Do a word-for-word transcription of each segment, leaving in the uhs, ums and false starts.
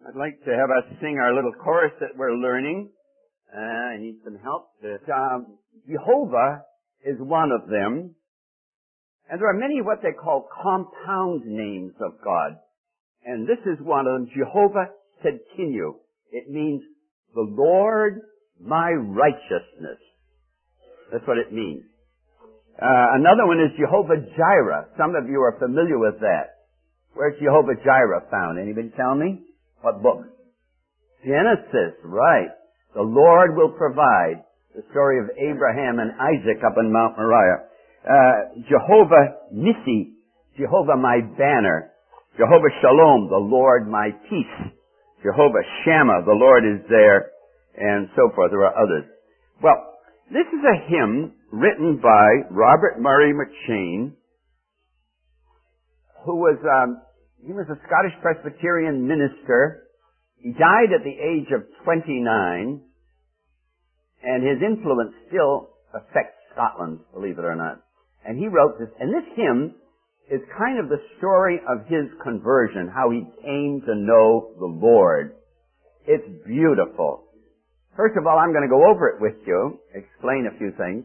I'd like to have us sing our little chorus that we're learning. Uh, I need some help. But, um, Jehovah is one of them. And there are many what they call compound names of God. And this is one of them, Jehovah Tsidkenu. It means the Lord my righteousness. That's what it means. Uh, another one is Jehovah Jireh. Some of you are familiar with that. Where's Jehovah Jireh found? Anybody tell me? What book? Genesis, right. The Lord will provide. The story of Abraham and Isaac up on Mount Moriah. Uh, Jehovah Nissi, Jehovah my banner. Jehovah Shalom, the Lord my peace. Jehovah Shammah, the Lord is there. And so forth. There are others. Well, this is a hymn written by Robert Murray McCheyne, who was, um, he was a Scottish Presbyterian minister. He died at the age of twenty-nine, and his influence still affects Scotland, believe it or not. And he wrote this, and this hymn is kind of the story of his conversion, how he came to know the Lord. It's beautiful. First of all, I'm going to go over it with you, explain a few things.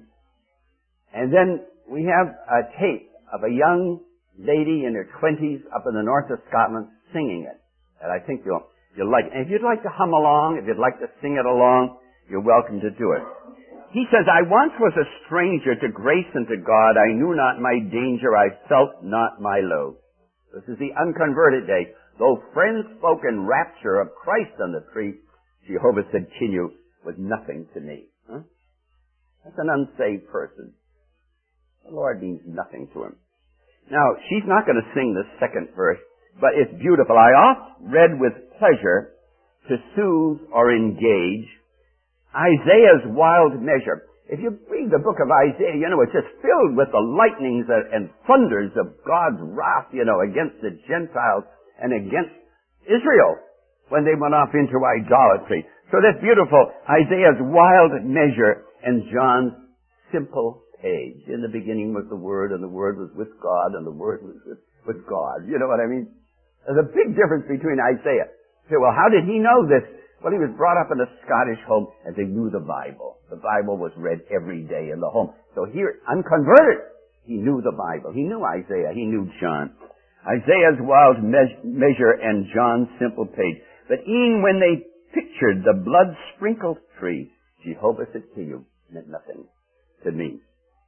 And then we have a tape of a young lady in her twenties up in the north of Scotland singing it. And I think you'll, you'll like it. And if you'd like to hum along, if you'd like to sing it along, you're welcome to do it. He says, I once was a stranger to grace and to God. I knew not my danger. I felt not my load. This is the unconverted day. Though friends spoke in rapture of Christ on the tree, Jehovah Tsidkenu was nothing to me. Huh? That's an unsaved person. The Lord means nothing to him. Now, she's not going to sing the second verse, but it's beautiful. I oft read with pleasure to soothe or engage Isaiah's wild measure. If you read the book of Isaiah, you know, it's just filled with the lightnings and thunders of God's wrath, you know, against the Gentiles and against Israel when they went off into idolatry. So that's beautiful. Isaiah's wild measure and John's simple page. In the beginning was the Word, and the Word was with God, and the Word was with, with God. You know what I mean? There's a big difference between Isaiah. You say, well, how did he know this? Well, he was brought up in a Scottish home, and they knew the Bible. The Bible was read every day in the home. So here, unconverted, he knew the Bible. He knew Isaiah. He knew John. Isaiah's wild me- measure and John's simple page. But even when they pictured the blood-sprinkled tree, Jehovah Tsidkenu meant nothing to me.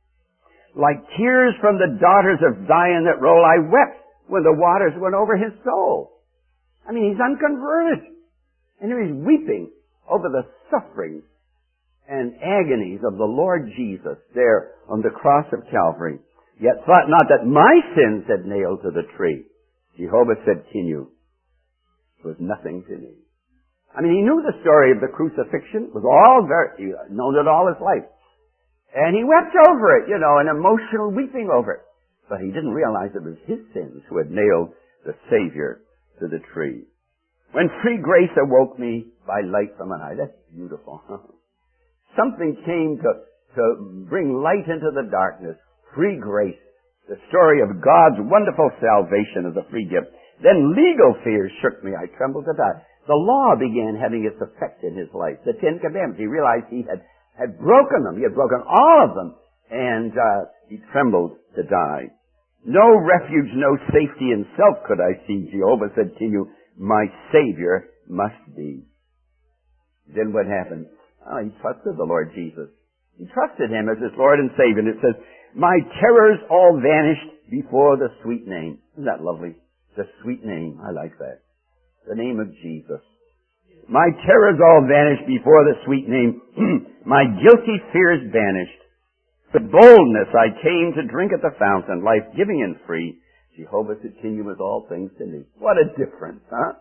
Like tears from the daughters of Zion that roll, I wept when the waters went over his soul. I mean, he's unconverted. And here he's weeping over the sufferings and agonies of the Lord Jesus there on the cross of Calvary. Yet thought not that my sins had nailed to the tree. Jehovah Tsidkenu was nothing to me. I mean, he knew the story of the crucifixion. It was all very, he known it all his life. And he wept over it, you know, an emotional weeping over it. But he didn't realize it was his sins who had nailed the Savior to the tree. When free grace awoke me by light from on high. That's beautiful. Something came to, to bring light into the darkness. Free grace. The story of God's wonderful salvation as a free gift. Then legal fears shook me. I trembled to die. The law began having its effect in his life. The Ten Commandments. He realized he had, had broken them. He had broken all of them. And uh, he trembled to die. No refuge, no safety in self could I see. Jehovah said to you, my Savior must be. Then what happened? Oh, he trusted the Lord Jesus. He trusted him as his Lord and Savior. And it says, my terrors all vanished before the sweet name. Isn't that lovely? The sweet name. I like that. The name of Jesus. My terrors all vanished before the sweet name. My guilty fears vanished. With boldness I came to drink at the fountain, life-giving and free. Jehovah Tsidkenu was all things to me. What a difference, huh?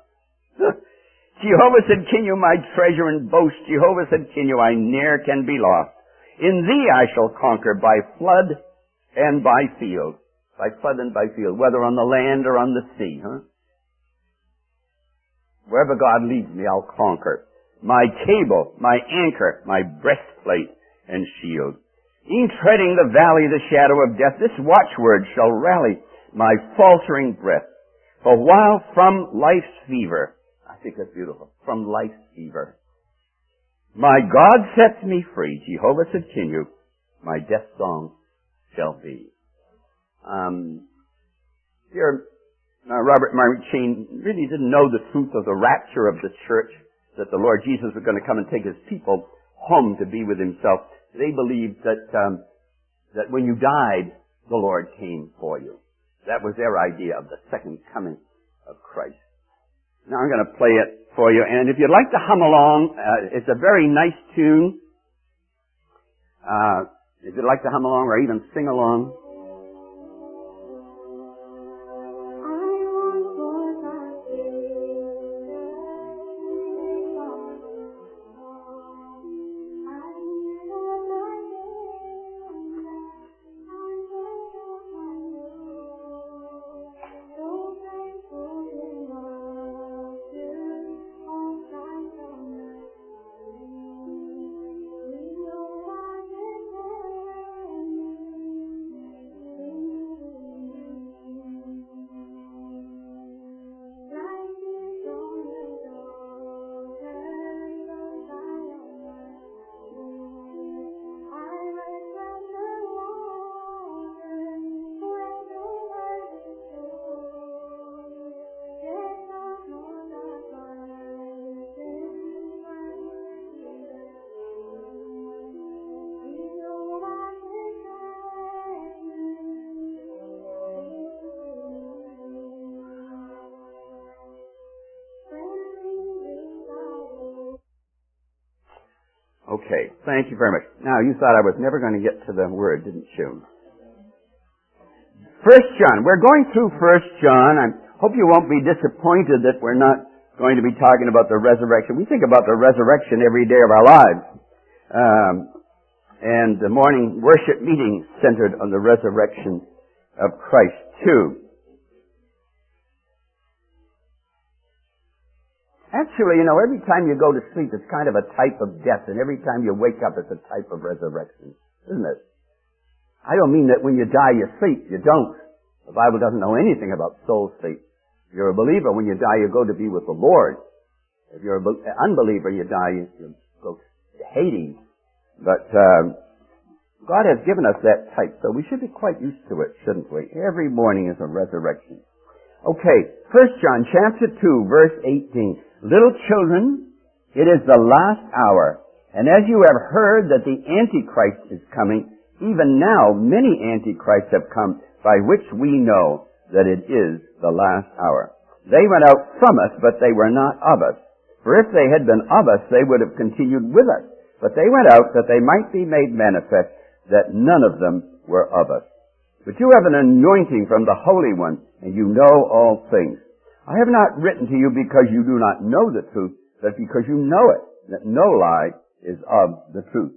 Jehovah Tsidkenu, my treasure and boast. Jehovah Tsidkenu, I ne'er can be lost. In thee I shall conquer by flood and by field. By flood and by field, whether on the land or on the sea, huh? Wherever God leads me, I'll conquer. My cable, my anchor, my breastplate and shield. In treading the valley, the shadow of death, this watchword shall rally my faltering breath. For while from life's fever I think that's beautiful. From Life's Fever. My God sets me free. Jehovah Tsidkenu, my death song shall be. Um, dear uh, Robert Mark Chain really didn't know the truth of the rapture of the church, that the Lord Jesus was going to come and take his people home to be with himself. They believed that um, that when you died, the Lord came for you. That was their idea of the second coming of Christ. Now I'm going to play it for you, and if you'd like to hum along, uh, it's a very nice tune. Uh, if you'd like to hum along or even sing along. Okay, thank you very much. Now, you thought I was never going to get to the word, didn't you? First John. We're going through First John. I hope you won't be disappointed that we're not going to be talking about the resurrection. We think about the resurrection every day of our lives. Um, and the morning worship meeting centered on the resurrection of Christ, too. Actually, you know, every time you go to sleep, it's kind of a type of death, and every time you wake up, it's a type of resurrection, isn't it? I don't mean that when you die, you sleep. You don't. The Bible doesn't know anything about soul sleep. If you're a believer, when you die, you go to be with the Lord. If you're an unbeliever, you die, you, you go to Hades. But um, God has given us that type, so we should be quite used to it, shouldn't we? Every morning is a resurrection. Okay, First John chapter two, verse eighteen. Little children, it is the last hour, and as you have heard that the Antichrist is coming, even now many Antichrists have come, by which we know that it is the last hour. They went out from us, but they were not of us. For if they had been of us, they would have continued with us. But they went out that they might be made manifest that none of them were of us. But you have an anointing from the Holy One, and you know all things. I have not written to you because you do not know the truth, but because you know it, that no lie is of the truth.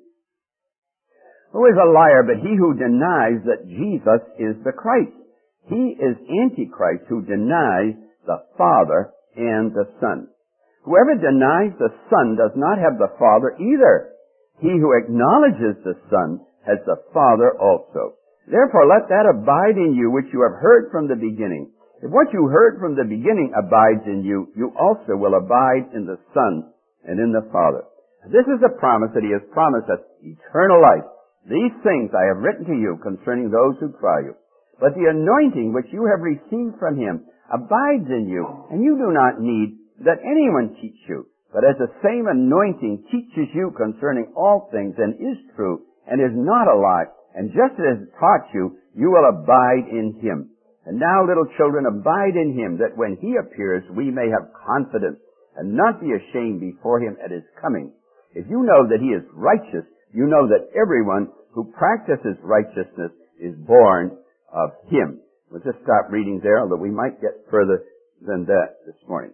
Who is a liar but he who denies that Jesus is the Christ? He is Antichrist who denies the Father and the Son. Whoever denies the Son does not have the Father either. He who acknowledges the Son has the Father also. Therefore let that abide in you which you have heard from the beginning. If what you heard from the beginning abides in you, you also will abide in the Son and in the Father. This is the promise that He has promised us, eternal life. These things I have written to you concerning those who try you. But the anointing which you have received from Him abides in you, and you do not need that anyone teach you. But as the same anointing teaches you concerning all things, and is true, and is not a lie, and just as it taught you, you will abide in Him. And now, little children, abide in Him, that when He appears, we may have confidence, and not be ashamed before Him at His coming. If you know that He is righteous, you know that everyone who practices righteousness is born of Him. We'll just stop reading there, although we might get further than that this morning.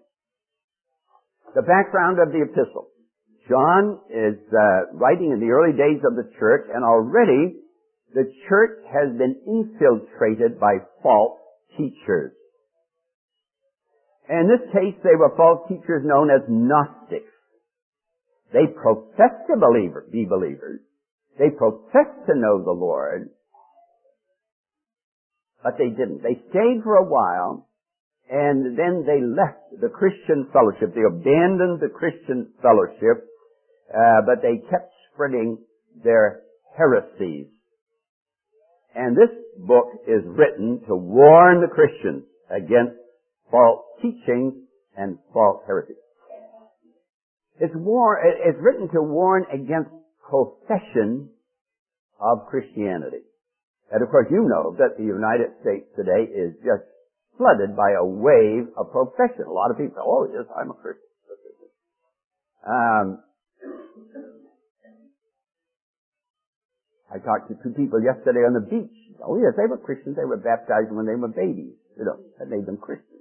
The background of the epistle. John is uh, writing in the early days of the church, and already the church has been infiltrated by false teachers. In this case, they were false teachers known as Gnostics. They professed to believer, be believers. They professed to know the Lord, but they didn't. They stayed for a while, And then they left the Christian fellowship. They abandoned the Christian fellowship, uh, but they kept spreading their heresies. And this book is written to warn the Christians against false teachings and false heresies. It's, war, it's written to warn against profession of Christianity. And of course you know that the United States today is just flooded by a wave of profession. A lot of people say, oh yes, I'm a Christian. Um, I talked to two people yesterday on the beach. Oh yes, they were Christians. They were baptized when they were babies. You know, that made them Christians.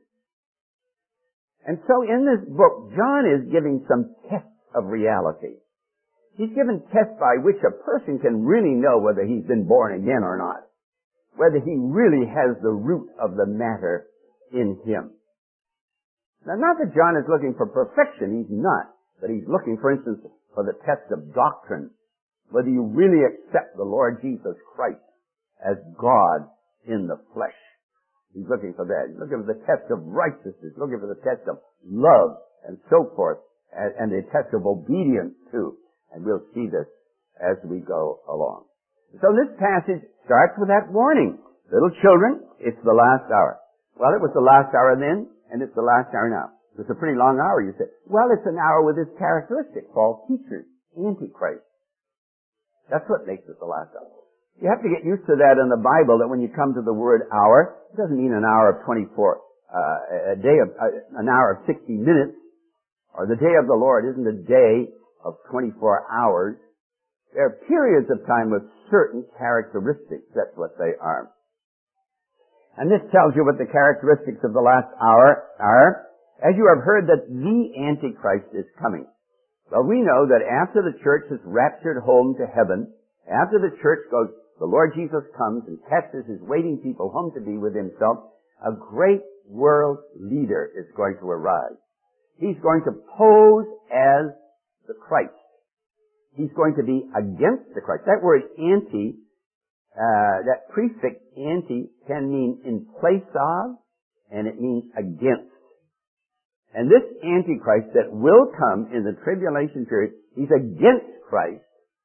And so in this book, John is giving some tests of reality. He's given tests by which a person can really know whether he's been born again or not. Whether he really has the root of the matter in him. Now, not that John is looking for perfection, he's not. But he's looking, for instance, for the test of doctrine. Whether you really accept the Lord Jesus Christ as God in the flesh. He's looking for that. He's looking for the test of righteousness. He's looking for the test of love and so forth. And, and the test of obedience too. And we'll see this as we go along. So this passage starts with that warning. Little children, it's the last hour. Well, it was the last hour then, and it's the last hour now. It's a pretty long hour, you say. Well, it's an hour with its characteristic, false teachers, Antichrist. That's what makes it the last hour. You have to get used to that in the Bible, that when you come to the word hour, it doesn't mean an hour of twenty-four, uh, a day of, uh, an hour of sixty minutes, or the day of the Lord isn't a day of twenty-four hours. There are periods of time with certain characteristics. That's what they are. And this tells you what the characteristics of the last hour are. As you have heard that the Antichrist is coming. Well, we know that after the church is raptured home to heaven, after the church goes, the Lord Jesus comes and catches his waiting people home to be with himself, a great world leader is going to arise. He's going to pose as the Christ. He's going to be against the Christ. That word anti, uh, that prefix anti can mean in place of, and it means against. And this Antichrist that will come in the tribulation period, he's against Christ,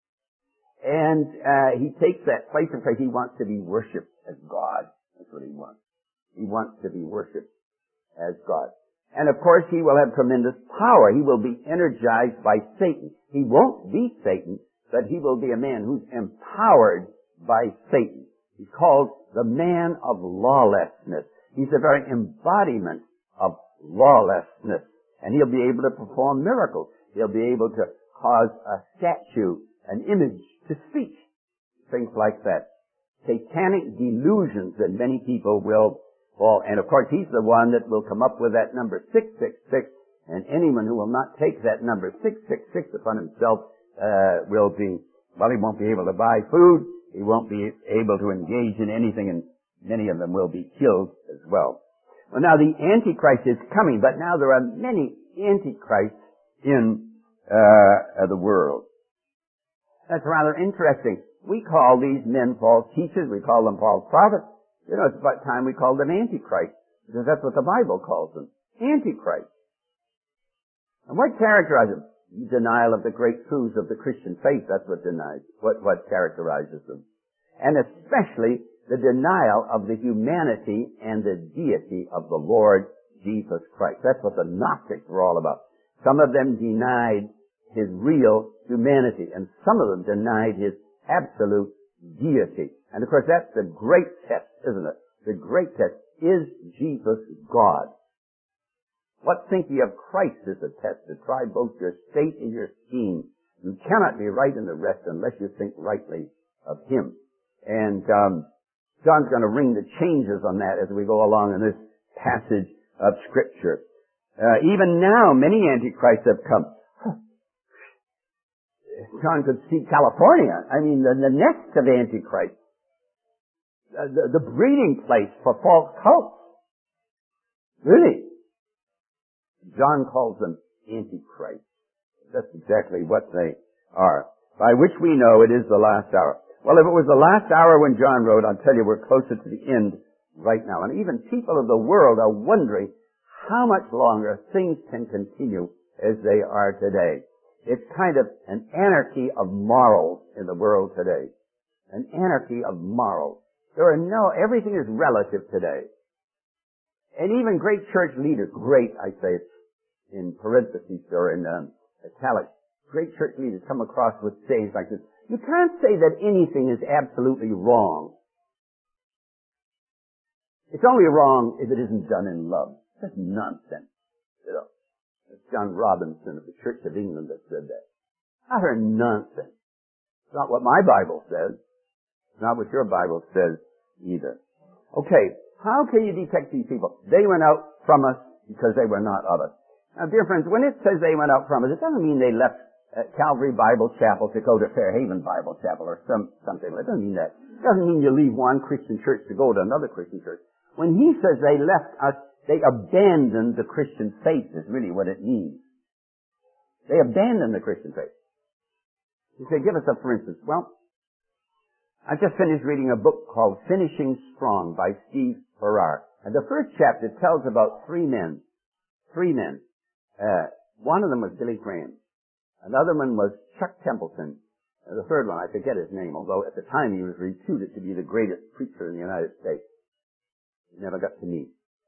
and uh, he takes that place of Christ. He wants to be worshipped as God. That's what he wants. He wants to be worshipped as God. And of course, he will have tremendous power. He will be energized by Satan. He won't be Satan, but he will be a man who's empowered by Satan. He's called the man of lawlessness. He's the very embodiment of lawlessness. And he'll be able to perform miracles. He'll be able to cause a statue, an image, to speak. Things like that. Satanic delusions that many people will fall. And of course, he's the one that will come up with that number six six six. And anyone who will not take that number six six six upon himself uh, will be, well, he won't be able to buy food. He won't be able to engage in anything, and many of them will be killed as well. Well, now the Antichrist is coming, but now there are many Antichrists in uh, the world. That's rather interesting. We call these men false teachers. We call them false prophets. You know, it's about time we call them Antichrist, because that's what the Bible calls them. Antichrist. And what characterizes them? Denial of the great truths of the Christian faith. That's what denies, what, what characterizes them. And especially the denial of the humanity and the deity of the Lord Jesus Christ. That's what the Gnostics were all about. Some of them denied his real humanity, and some of them denied his absolute deity. And of course, that's the great test, isn't it? The great test. Is Jesus God? What think ye of Christ is a test to try both your state and your scheme. You cannot be right in the rest unless you think rightly of him. And um, John's going to ring the changes on that as we go along in this passage of Scripture. Uh, even now, many antichrists have come. John could see California. I mean, the, the nest of antichrists. Uh, the, the breeding place for false cults. Really. John calls them antichrists. That's exactly what they are. By which we know it is the last hour. Well, if it was the last hour when John wrote, I'll tell you we're closer to the end right now. And even people of the world are wondering how much longer things can continue as they are today. It's kind of an anarchy of morals in the world today. An anarchy of morals. There are no, everything is relative today. And even great church leaders, great, I say it in parentheses or in um, italics, great church leaders come across with sayings like this. You can't say that anything is absolutely wrong. It's only wrong if it isn't done in love. That's nonsense. You know, it's John Robinson of the Church of England that said that. Utter nonsense. It's not what my Bible says. It's not what your Bible says either. Okay, how can you detect these people? They went out from us because they were not of us. Now, dear friends, when it says they went out from us, it doesn't mean they left uh, Calvary Bible Chapel to go to Fairhaven Bible Chapel or some something. It doesn't mean that. It doesn't mean you leave one Christian church to go to another Christian church. When he says they left us, they abandoned the Christian faith is really what it means. They abandoned the Christian faith. You say, give us a for instance. Well, I just finished reading a book called Finishing Strong by Steve Farrar. And the first chapter tells about three men. Three men. Uh, one of them was Billy Graham. Another one was Chuck Templeton. And the third one, I forget his name, although at the time he was reputed to be the greatest preacher in the United States. He never got to meet.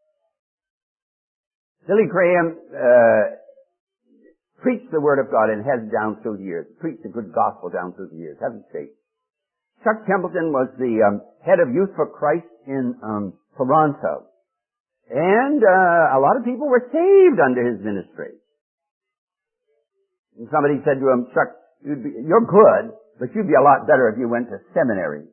Billy Graham uh, preached the Word of God and has down through the years. Preached the good gospel down through the years, hasn't he? Chuck Templeton was the um, head of Youth for Christ in um, Toronto. And uh, a lot of people were saved under his ministry. And somebody said to him, Chuck, you'd be, you're good, but you'd be a lot better if you went to seminary.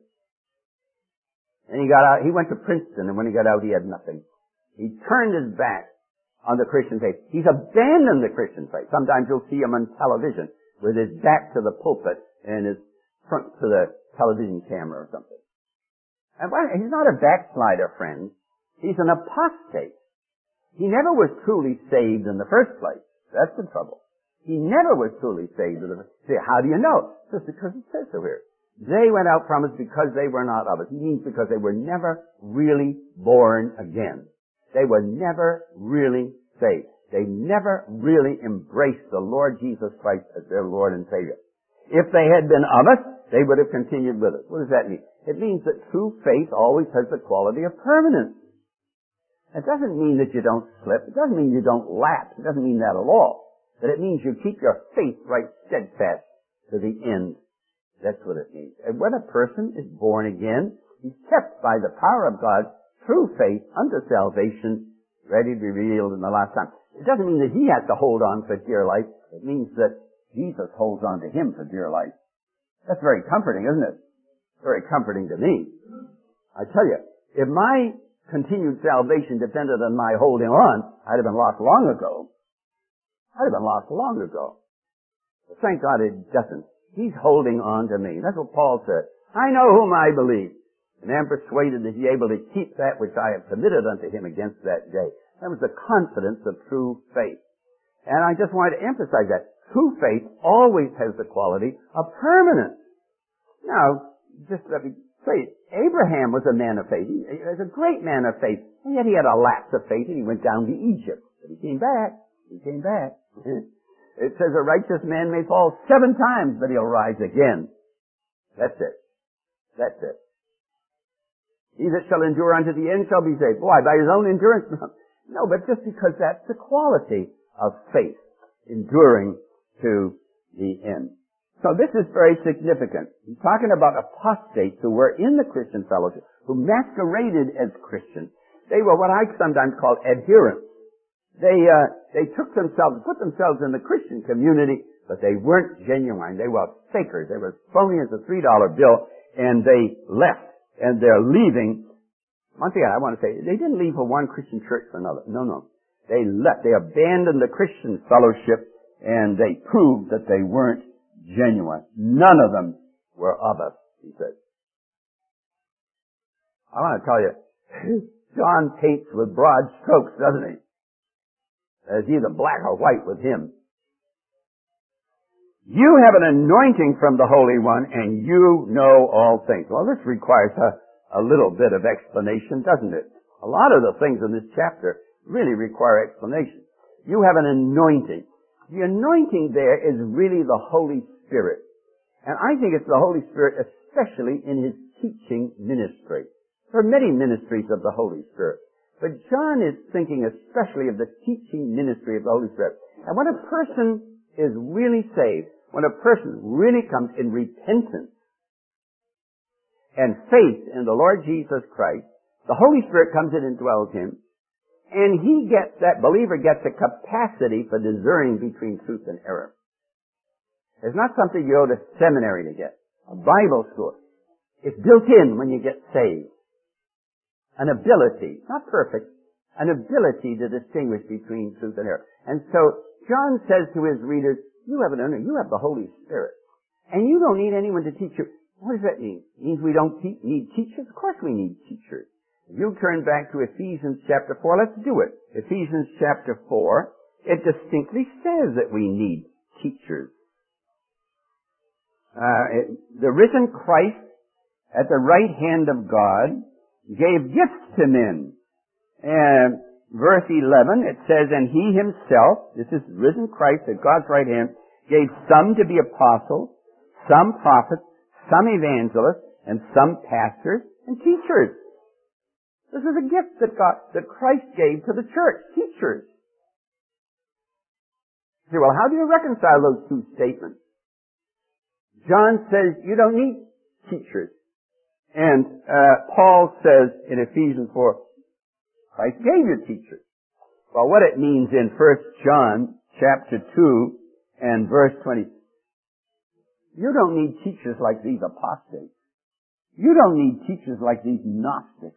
And he got out, he went to Princeton, and when he got out, he had nothing. He turned his back on the Christian faith. He's abandoned the Christian faith. Sometimes you'll see him on television with his back to the pulpit and his front to the television camera or something. And well, he's not a backslider, friends. He's an apostate. He never was truly saved in the first place. That's the trouble. He never was truly saved in the first place. How do you know? Just because it says so here. They went out from us because they were not of us. It means because they were never really born again. They were never really saved. They never really embraced the Lord Jesus Christ as their Lord and Savior. If they had been of us, they would have continued with us. What does that mean? It means that true faith always has the quality of permanence. It doesn't mean that you don't slip. It doesn't mean you don't lapse. It doesn't mean that at all. But it means you keep your faith right steadfast to the end. That's what it means. And when a person is born again, he's kept by the power of God through faith unto salvation, ready to be revealed in the last time. It doesn't mean that he has to hold on for dear life. It means that Jesus holds on to him for dear life. That's very comforting, isn't it? Very comforting to me. I tell you, if my continued salvation depended on my holding on, I'd have been lost long ago. I'd have been lost long ago. But thank God it doesn't. He's holding on to me. That's what Paul said. I know whom I believe, and am persuaded that he is able to keep that which I have committed unto him against that day. That was the confidence of true faith. And I just wanted to emphasize that. True faith always has the quality of permanence. Now, just let me say, Abraham was a man of faith. He was a great man of faith. And yet he had a lapse of faith and he went down to Egypt. But he came back. He came back. It says a righteous man may fall seven times, but he'll rise again. That's it. That's it. He that shall endure unto the end shall be saved. Why? By his own endurance? No, but just because that's the quality of faith, enduring to the end. So this is very significant. He's talking about apostates who were in the Christian fellowship, who masqueraded as Christians. They were what I sometimes call adherents. They, uh, they took themselves, put themselves in the Christian community, but they weren't genuine. They were fakers. They were phony as a three dollar bill, and they left. And they're leaving. Once again, I want to say, they didn't leave for one Christian church for another. No, no. They left. They abandoned the Christian fellowship, and they proved that they weren't genuine. None of them were of us, he said. I want to tell you, John paints with broad strokes, doesn't he? There's either black or white with him. You have an anointing from the Holy One, and you know all things. Well, this requires a, a little bit of explanation, doesn't it? A lot of the things in this chapter really require explanation. You have an anointing. The anointing there is really the Holy Spirit. And I think it's the Holy Spirit especially in His teaching ministry. There are many ministries of the Holy Spirit. But John is thinking especially of the teaching ministry of the Holy Spirit. And when a person is really saved, when a person really comes in repentance and faith in the Lord Jesus Christ, the Holy Spirit comes in and dwells him, and he gets, that believer gets a capacity for discerning between truth and error. It's not something you go to seminary to get, a Bible school. It's built in when you get saved. An ability, not perfect, an ability to distinguish between truth and error. And so, John says to his readers, you have an owner, you have the Holy Spirit. And you don't need anyone to teach you. What does that mean? It means we don't te- need teachers? Of course we need teachers. If you turn back to Ephesians chapter four, let's do it. Ephesians chapter four, it distinctly says that we need teachers. Uh, it, the risen Christ at the right hand of God gave gifts to men. And verse eleven, it says, and he himself, this is risen Christ at God's right hand, gave some to be apostles, some prophets, some evangelists, and some pastors and teachers. This is a gift that God, that Christ gave to the church, teachers. You say, well, how do you reconcile those two statements? John says you don't need teachers. And uh, Paul says in Ephesians four, Christ gave you teachers. Well, what it means in First John chapter two and verse twenty, you don't need teachers like these apostates. You don't need teachers like these Gnostics.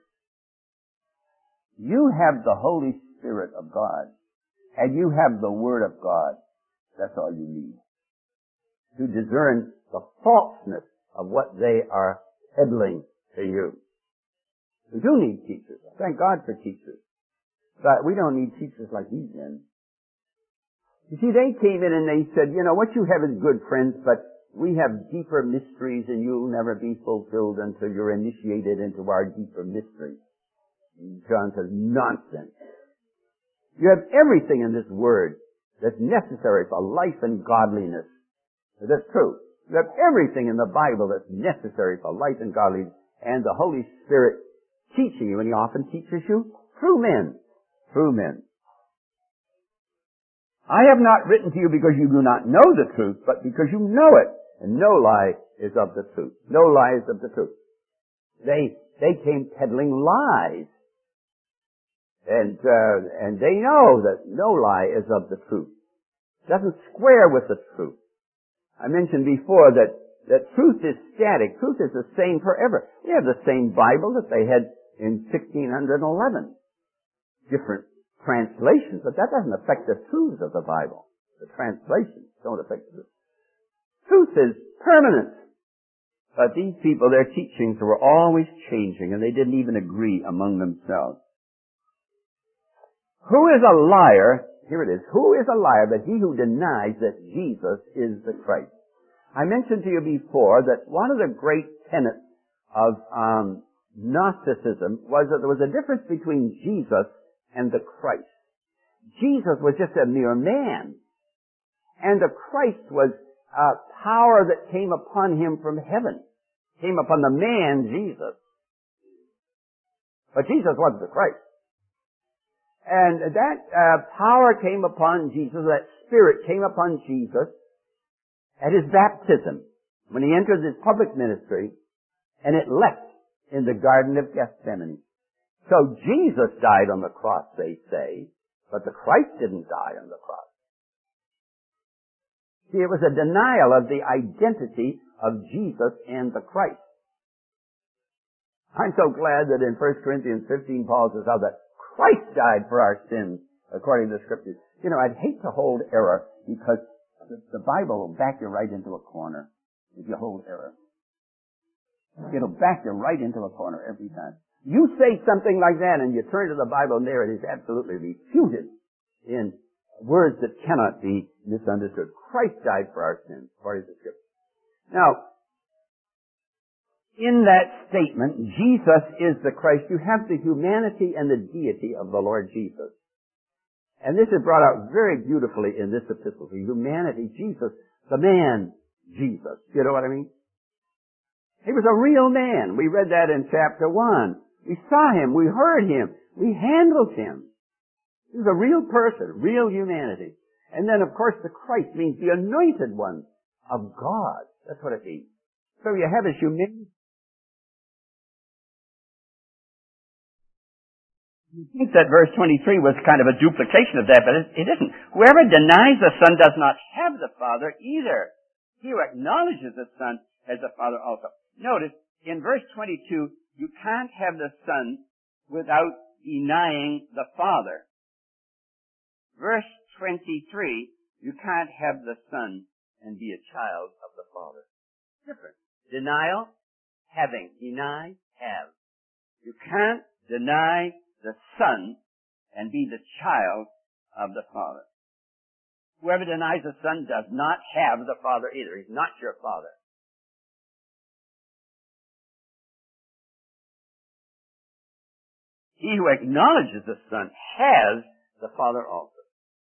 You have the Holy Spirit of God, and you have the Word of God. That's all you need to discern the falseness of what they are peddling to you. We do need teachers. Thank God for teachers. But we don't need teachers like these men. You see, they came in and they said, you know, what you have is good, friends, but we have deeper mysteries and you'll never be fulfilled until you're initiated into our deeper mysteries. And John says, nonsense. You have everything in this Word that's necessary for life and godliness. That's true. You have everything in the Bible that's necessary for life and godliness, and the Holy Spirit teaching you, and He often teaches you through men. Through men. I have not written to you because you do not know the truth, but because you know it, and no lie is of the truth. No lie is of the truth. They they came peddling lies, and uh, and they know that no lie is of the truth. It doesn't square with the truth. I mentioned before that, that truth is static. Truth is the same forever. We have the same Bible that they had in sixteen eleven. Different translations, but that doesn't affect the truths of the Bible. The translations don't affect the truth. Truth is permanent. But these people, their teachings were always changing, and they didn't even agree among themselves. Who is a liar? Here it is. Who is a liar but he who denies that Jesus is the Christ? I mentioned to you before that one of the great tenets of um, Gnosticism was that there was a difference between Jesus and the Christ. Jesus was just a mere man, and the Christ was a power that came upon him from heaven, came upon the man Jesus. But Jesus wasn't the Christ. And that uh, power came upon Jesus, that Spirit came upon Jesus at His baptism, when He entered His public ministry, and it left in the Garden of Gethsemane. So Jesus died on the cross, they say, but the Christ didn't die on the cross. See, it was a denial of the identity of Jesus and the Christ. I'm so glad that in First Corinthians fifteen, Paul says how that Christ died for our sins, according to the Scriptures. You know, I'd hate to hold error, because the Bible will back you right into a corner if you hold error. It'll back you right into a corner every time. You say something like that and you turn to the Bible and there it is absolutely refuted in words that cannot be misunderstood. Christ died for our sins, according to the Scripture. Now, In that statement, Jesus is the Christ, you have the humanity and the deity of the Lord Jesus. And this is brought out very beautifully in this epistle. The humanity, Jesus, the man, Jesus. You know what I mean? He was a real man. We read that in chapter one. We saw him. We heard him. We handled him. He was a real person, real humanity. And then, of course, the Christ means the anointed one of God. That's what it means. So you have his humanity. You think that verse twenty-three was kind of a duplication of that, but it, it isn't. Whoever denies the Son does not have the Father either. He who acknowledges the Son has the Father also. Notice, in verse twenty-two, you can't have the Son without denying the Father. Verse twenty-three, you can't have the Son and be a child of the Father. Different. Denial, having. Deny, have. You can't deny the Son and be the child of the Father. Whoever denies the Son does not have the Father either. He's not your Father. He who acknowledges the Son has the Father also.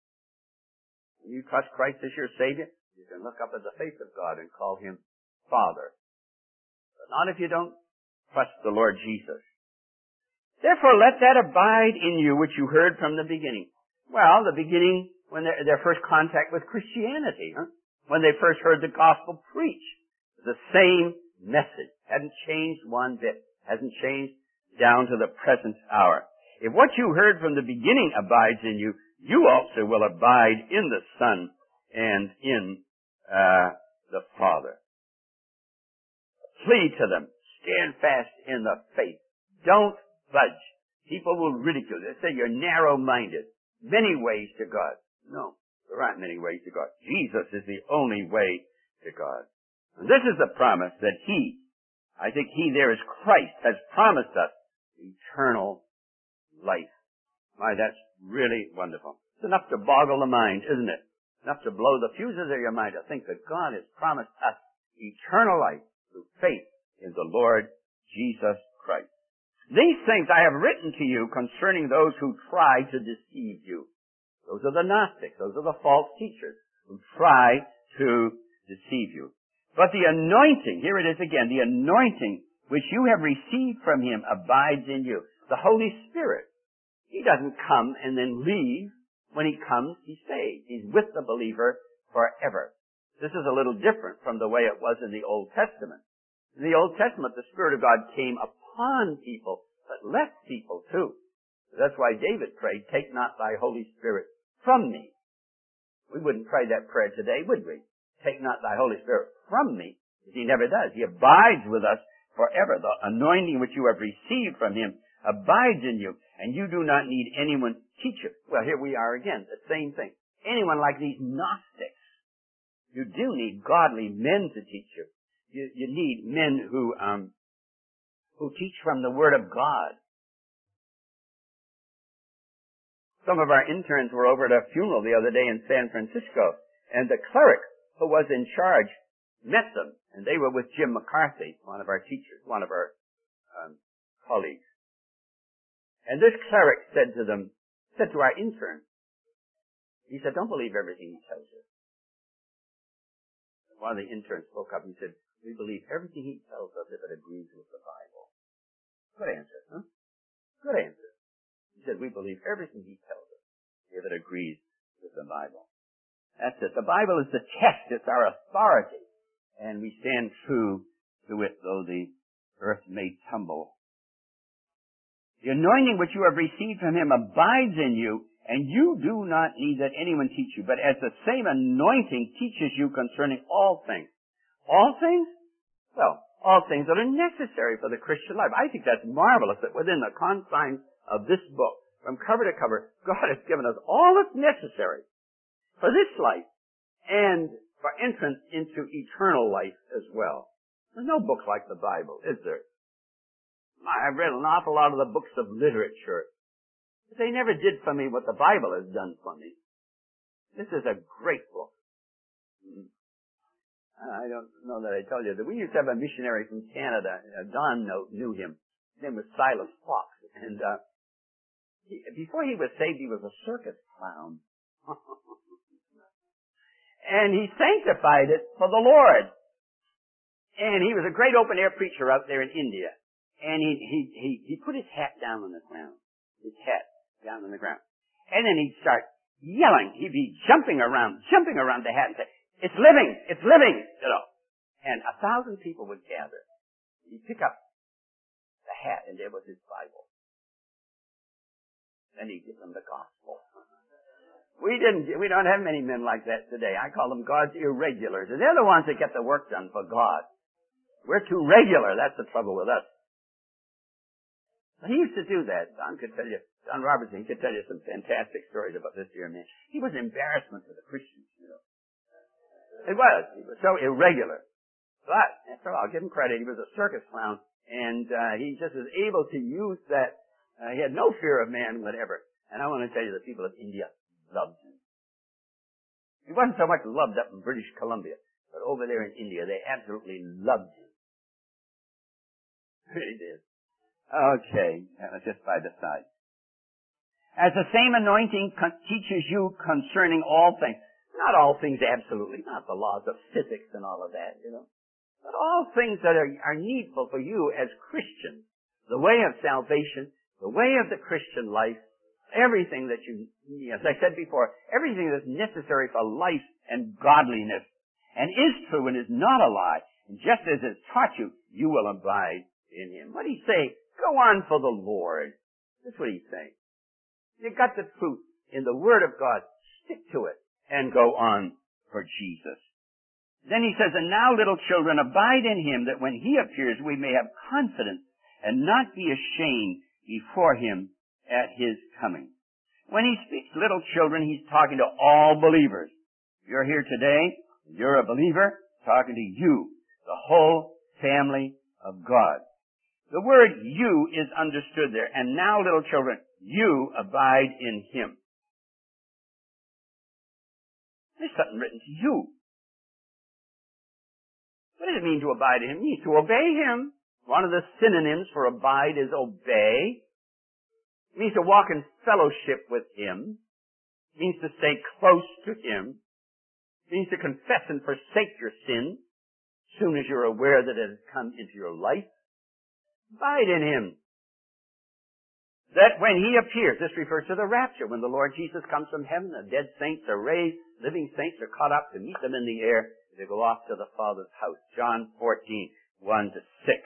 When you trust Christ as your Savior, you can look up at the face of God and call Him Father. But not if you don't trust the Lord Jesus. Therefore, let that abide in you which you heard from the beginning. Well, the beginning, when their, their first contact with Christianity, huh? When they first heard the gospel preached, the same message. Hadn't changed one bit. Hasn't changed down to the present hour. If what you heard from the beginning abides in you, you also will abide in the Son and in uh, the Father. Plead to them. Stand fast in the faith. Don't budge. People will ridicule you. They say you're narrow-minded. Many ways to God. No, there aren't many ways to God. Jesus is the only way to God. And this is the promise that He, I think He there is Christ, has promised us eternal life. My, that's really wonderful. It's enough to boggle the mind, isn't it? Enough to blow the fuses of your mind to think that God has promised us eternal life through faith in the Lord Jesus Christ. These things I have written to you concerning those who try to deceive you. Those are the Gnostics. Those are the false teachers who try to deceive you. But the anointing, here it is again, the anointing which you have received from Him abides in you. The Holy Spirit. He doesn't come and then leave. When He comes, He stays. He's with the believer forever. This is a little different from the way it was in the Old Testament. In the Old Testament, the Spirit of God came upon people, but left people too. That's why David prayed, take not thy Holy Spirit from me. We wouldn't pray that prayer today, would we? Take not thy Holy Spirit from me. He never does. He abides with us forever. The anointing which you have received from Him abides in you, and you do not need anyone teach you. Well, here we are again, the same thing. Anyone like these Gnostics, you do need godly men to teach you. You, you need men who um, who teach from the Word of God. Some of our interns were over at a funeral the other day in San Francisco, and the cleric who was in charge met them, and they were with Jim McCarthy, one of our teachers, one of our um, colleagues. And this cleric said to them, said to our intern, he said, don't believe everything he tells you. One of the interns spoke up and said, we believe everything he tells us if it agrees with the Bible. Good answer, huh? Good answer. He said, we believe everything he tells us if it agrees with the Bible. That's it. The Bible is the test. It's our authority. And we stand true to it, though the earth may tumble. The anointing which you have received from Him abides in you, and you do not need that anyone teach you. But as the same anointing teaches you concerning all things. All things? Well, all things that are necessary for the Christian life. I think that's marvelous that within the confines of this book, from cover to cover, God has given us all that's necessary for this life and for entrance into eternal life as well. There's no book like the Bible, is there? I've read an awful lot of the books of literature, but they never did for me what the Bible has done for me. This is a great book. I don't know that I told you that we used to have a missionary from Canada. Uh, Don knew him. His name was Silas Fox. And uh, he, before he was saved, he was a circus clown. And he sanctified it for the Lord. And he was a great open-air preacher out there in India. And he, he, he, he put his hat down on the ground. His hat down on the ground. And then he'd start yelling. He'd be jumping around, jumping around the hat and say, "It's living! It's living!" You know. And a thousand people would gather. He'd pick up the hat, and there was his Bible. Then he'd give them the gospel. We didn't, we don't have many men like that today. I call them God's irregulars. And they're the ones that get the work done for God. We're too regular. That's the trouble with us. He used to do that. Don could tell you, Don Robertson, he could tell you some fantastic stories about this dear man. He was an embarrassment to the Christians, you know. It was. He was so irregular. But, after all, I'll give him credit. He was a circus clown. And uh, he just was able to use that. Uh, he had no fear of man whatever. And I want to tell you, the people of India loved him. He wasn't so much loved up in British Columbia, but over there in India, they absolutely loved him. Really did. Okay, that was just by the side. As the same anointing con- teaches you concerning all things. Not all things absolutely, not the laws of physics and all of that, you know. But all things that are, are needful for you as Christians. The way of salvation, the way of the Christian life, everything that you, as I said before, everything that's necessary for life and godliness, and is true and is not a lie, and just as it's taught you, you will abide in him. What did he say? Go on for the Lord. That's what he's saying. You got the truth in the Word of God. Stick to it and go on for Jesus. Then he says, and now, little children, abide in him, that when he appears, we may have confidence and not be ashamed before him at his coming. When he speaks little children, he's talking to all believers. You're here today, you're a believer, talking to you, the whole family of God. The word you is understood there. And now, little children, you abide in him. There's something written to you. What does it mean to abide in him? It means to obey him. One of the synonyms for abide is obey. It means to walk in fellowship with him. It means to stay close to him. It means to confess and forsake your sin as soon as you're aware that it has come into your life. Abide in him. That when he appears, this refers to the rapture, when the Lord Jesus comes from heaven, the dead saints are raised, living saints are caught up to meet them in the air, they go off to the Father's house. John fourteen, one to six.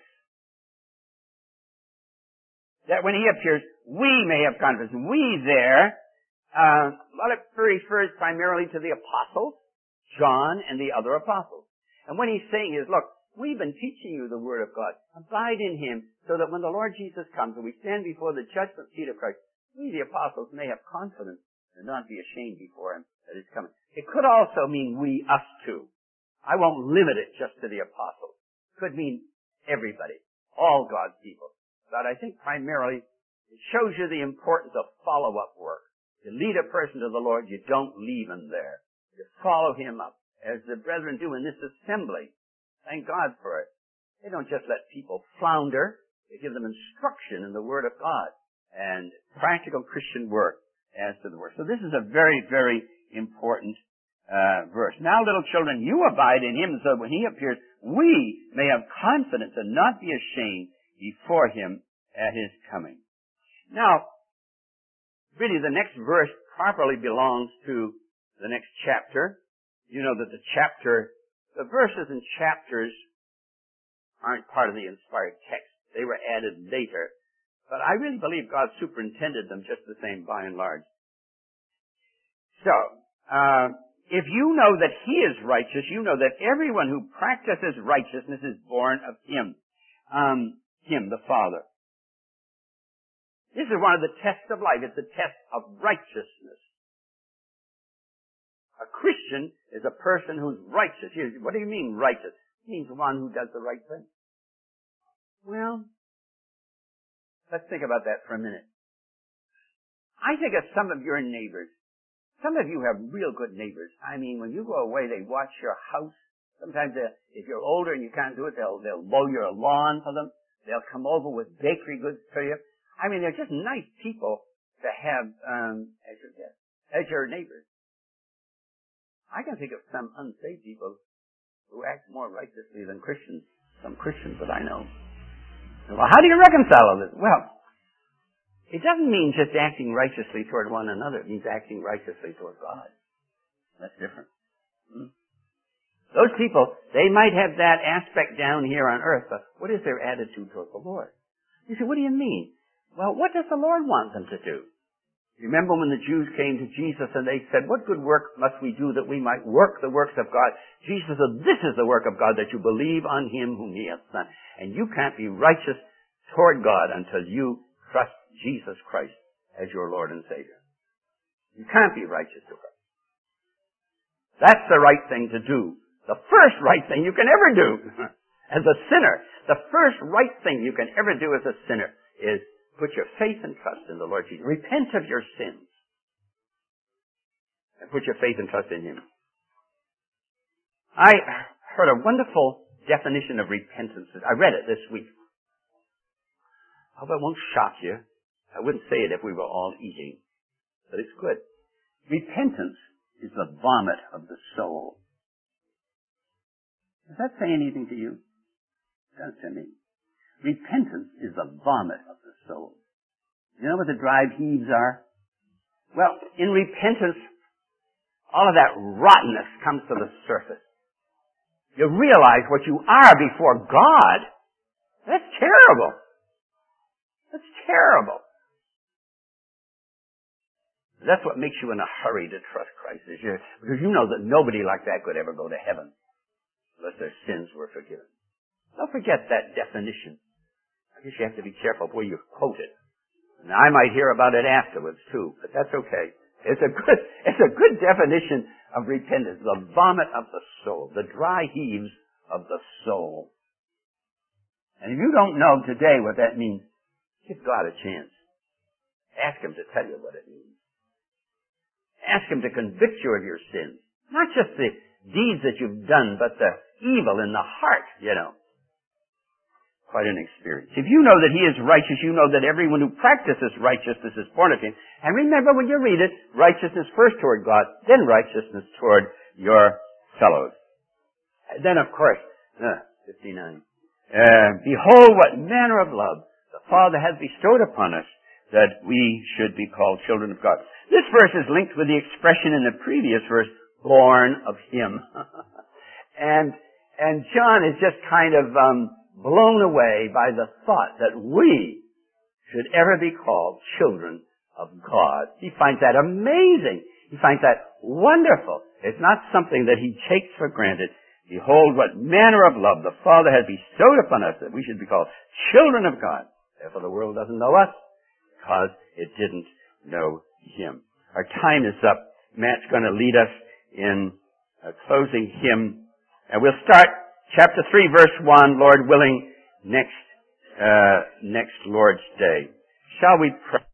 That when he appears, we may have confidence. We there, uh, well, it refers primarily to the apostles, John and the other apostles. And what he's saying is, look, we've been teaching you the Word of God. Abide in him so that when the Lord Jesus comes and we stand before the judgment seat of Christ, we, the apostles, may have confidence and not be ashamed before him that he's coming. It could also mean we, us too. I won't limit it just to the apostles. It could mean everybody, all God's people. But I think primarily it shows you the importance of follow-up work. You lead a person to the Lord, you don't leave him there. You follow him up, as the brethren do in this assembly. Thank God for it. They don't just let people flounder. They give them instruction in the Word of God and practical Christian work as to the Word. So this is a very, very important uh, verse. Now, little children, you abide in him so when he appears, we may have confidence and not be ashamed before him at his coming. Now, really the next verse properly belongs to the next chapter. You know that the chapter, the verses and chapters aren't part of the inspired text. They were added later. But I really believe God superintended them just the same by and large. So, uh, if you know that he is righteous, you know that everyone who practices righteousness is born of him. Um, him, the Father. This is one of the tests of life. It's a test of righteousness. A Christian is a person who's righteous. What do you mean righteous? It means one who does the right thing. Well, let's think about that for a minute. I think of some of your neighbors. Some of you have real good neighbors. I mean, when you go away, they watch your house. Sometimes if you're older and you can't do it, they'll, they'll mow your lawn for them. They'll come over with bakery goods for you. I mean, they're just nice people to have um, as your guests, as your neighbors. I can think of some unsaved people who act more righteously than Christians, some Christians that I know. Well, how do you reconcile all this? Well, it doesn't mean just acting righteously toward one another. It means acting righteously toward God. That's different. Hmm? Those people, they might have that aspect down here on earth, but what is their attitude toward the Lord? You say, what do you mean? Well, what does the Lord want them to do? Remember when the Jews came to Jesus and they said, what good work must we do that we might work the works of God? Jesus said, this is the work of God, that you believe on Him whom He hath sent. And you can't be righteous toward God until you trust Jesus Christ as your Lord and Savior. You can't be righteous to God. That's the right thing to do. The first right thing you can ever do as a sinner, the first right thing you can ever do as a sinner is put your faith and trust in the Lord Jesus. Repent of your sins and put your faith and trust in Him. I heard a wonderful definition of repentance. I read it this week. I hope it won't shock you. I wouldn't say it if we were all eating, but it's good. Repentance is the vomit of the soul. Does that say anything to you? It does to me. Repentance is the vomit of the soul. You know what the dry heaves are? Well, in repentance, all of that rottenness comes to the surface. You realize what you are before God. That's terrible. That's terrible. That's what makes you in a hurry to trust Christ, is you, because you know that nobody like that could ever go to heaven unless their sins were forgiven. Don't forget that definition. I guess you have to be careful where you quote it. And I might hear about it afterwards too, but that's okay. It's a good, it's a good definition of repentance. The vomit of the soul, the dry heaves of the soul. And if you don't know today what that means, give God a chance. Ask Him to tell you what it means. Ask Him to convict you of your sins. Not just the deeds that you've done, but the evil in the heart, you know. Quite an experience. If you know that He is righteous, you know that everyone who practices righteousness is born of Him. And remember when you read it, righteousness first toward God, then righteousness toward your fellows. And then, of course, uh, fifty-nine. Uh, Behold what manner of love the Father hath bestowed upon us, that we should be called children of God. This verse is linked with the expression in the previous verse, born of Him. and and John is just kind of um, blown away by the thought that we should ever be called children of God. He finds that amazing. He finds that wonderful. It's not something that he takes for granted. Behold, what manner of love the Father has bestowed upon us, that we should be called children of God. Therefore the world doesn't know us, because it didn't know Him. Our time is up. Matt's going to lead us in a closing hymn. And we'll start chapter three, verse one, Lord willing, next, uh, next Lord's Day. Shall we pray?